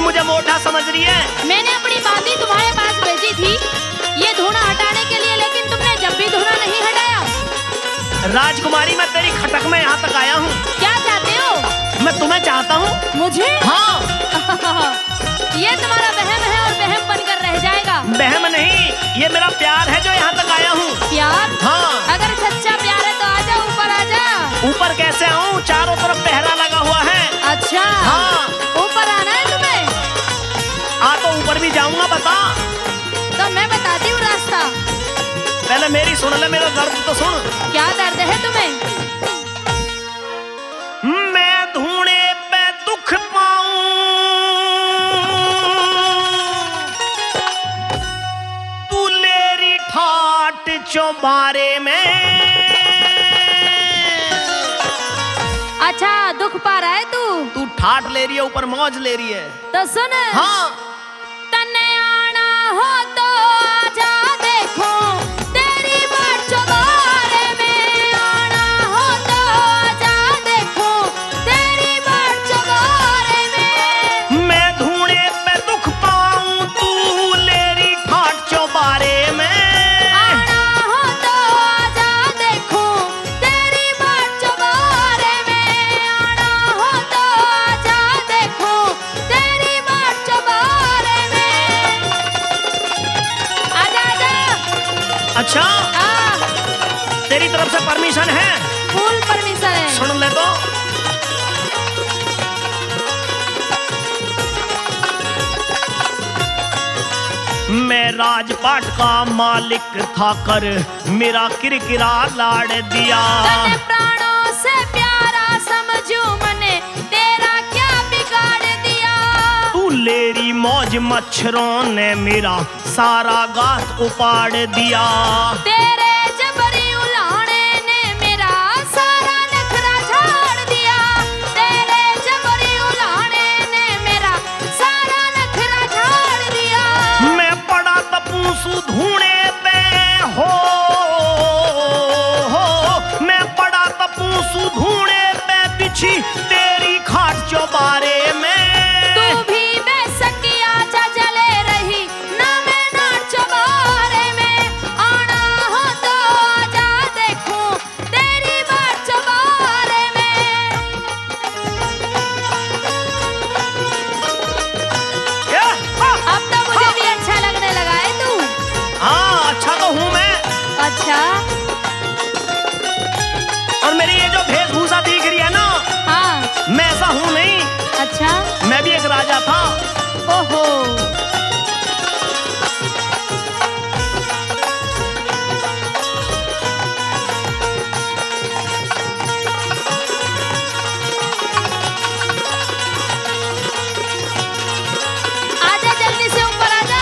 मुझे मोटा समझ रही है? मैंने अपनी बांदी तुम्हारे पास भेजी थी ये धुना हटाने के लिए, लेकिन तुमने जब भी धुना नहीं हटाया। राजकुमारी, मैं तेरी खटक में यहाँ तक आया हूँ। क्या चाहते हो? मैं तुम्हें चाहता हूँ। मुझे? हाँ। ये तुम्हारा वहम है और वहम बनकर रह जाएगा। वहम नहीं, ये मेरा प्यार है जो यहाँ तक आया हूँ। प्यार? हाँ। अगर सच्चा प्यार है तो आजा, ऊपर आजा। ऊपर कैसे आऊँ? चारों तरफ पहरा लगा हुआ है। अच्छा। हाँ। ऊपर आना है तुम्हें? तो ऊपर भी जाऊंगा, बता। तो मैं बताती हूँ रास्ता। पहले मेरी सुन ले, मेरा दर्द तो सुन। क्या दर्द है तुम्हें? मैं धूने पे दुख पाऊं, तू लेरी ठाट चौबारे में। अच्छा, दुख पा रहा है तू ठाट ले रही है, ऊपर मौज ले रही है। तो सुन। हाँ। तन्ने आना हो तो आजा, देखो तेरी बाट चौबारे में। आना हो तो आजा, देखो तेरी बाट चौबारे में। मैं धूने पे दुख पाऊं, तू लेरी ठाट चौबारे में। आना हो तो आजा, देखो तेरी बाट चौबारे में। आना हो तो आजा, देखो तेरी बाट चौबारे में। आजा आजा। अच्छा, तेरी तरफ से परमिशन है? फुल परमिशन है। सुन ले तो। मैं राजपाट का मालिक था कर मेरा किरकिरा लाड़ दिया। तने प्राणों से प्यारा समझू मने, तेरा क्या बिगाड़ दिया। तू लेरी मौज मच्छरों ने मेरा सारा गात उपाड़ दिया। तेरे जबरी उलाने ने मेरा सारा नखरा झाड़ दिया। तेरे जबरी उलाने ने मेरा सारा नखरा झाड़ दिया। मैं पड़ा तपूसू धूने पे हो, मैं पड़ा तपूसू धूने पे बिछी तेरी खाट चौबारे में। तू भी बेसकिया जा जले रही ना, मैं नाट चौबारे में। आना हो तो आजा, देखो तेरी बाट चौबारे में। क्या? अब तो मुझे भी अच्छा लगने लगा है तू। हाँ, अच्छा तो हूँ मैं। अच्छा। और मेरी ये जो वेशभूषा दिख रही है ना, हाँ। मैं ऐसा हूँ नहीं। अच्छा। मैं भी एक राजा था। ओहो। आजा जल्दी से ऊपर आजा।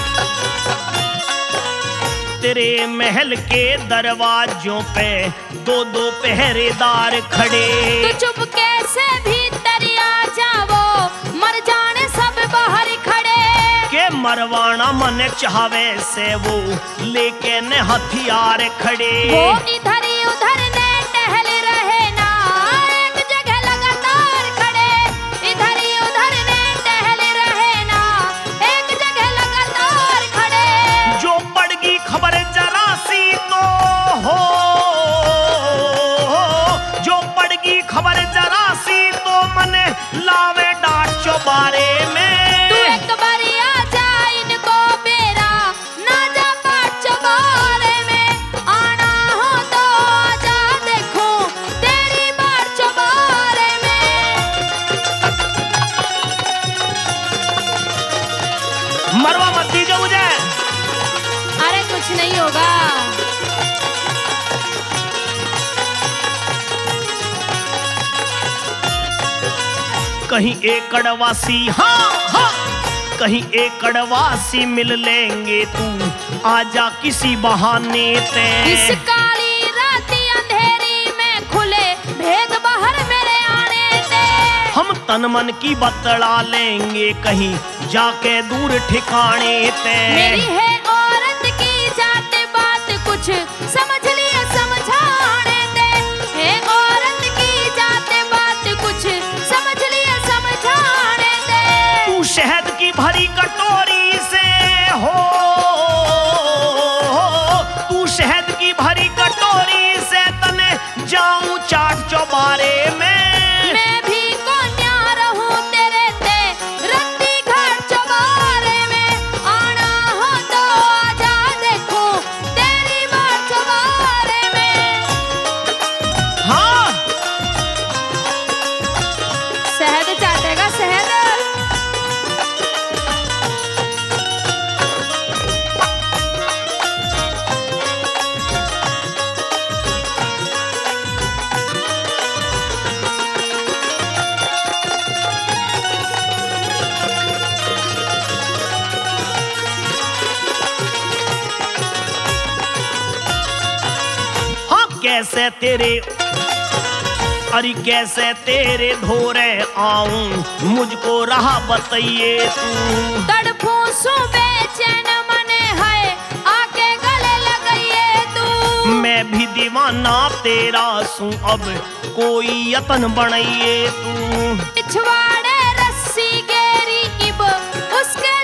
तेरे महल के दरवाजों पे दो दो पहरेदार खड़े। तू चुपके से भीतर आ जाओ, मर जाने सब बाहर खड़े। के मरवाना मन चाहवे से वो लेके ने हथियार खड़े। वो इधर ही उधर ने टहल रहे ना, एक जगह लगातार खड़े। इधर ही उधर ने टहल रहे ना, एक जगह लगातार खड़े। जो पड़गी खबर जरा सी तो हो, जो पड़गी खबर जरा सी तो मने लावे डांट चौबारे में। तू एक बारी आ जा, इनको बेरा ना जा बाट चौबारे में। आना हो तो आजा, देखो तेरी बाट चौबारे में। मरवा मत दीजिए मुझे। अरे कुछ नहीं होगा। कहीं एकड़वासी, हाँ हाँ, कहीं एकड़वासी मिल लेंगे, तू आजा किसी बहाने ते। इस काली राती अंधेरी में खुले भेद बाहर मेरे आने दे। हम तन मन की बतला लेंगे कहीं जाके दूर ठिकाने ते। मेरी है औरत की जात बात, कुछ समझ लिया समझाने दे। है औरत की जात बात, कुछ समझ लिया समझाने दे। तू शहद कैसे तेरे, अरे कैसे तेरे धोरे आऊं, मुझको रहा बताइए तू। तड़फूं सू बेचैन मने है, आके गले लगाइए तू। मैं भी दीवाना तेरा सू, अब कोई यतन बनाइए तू। पिछवाड़े रस्सी गेरी इब उसके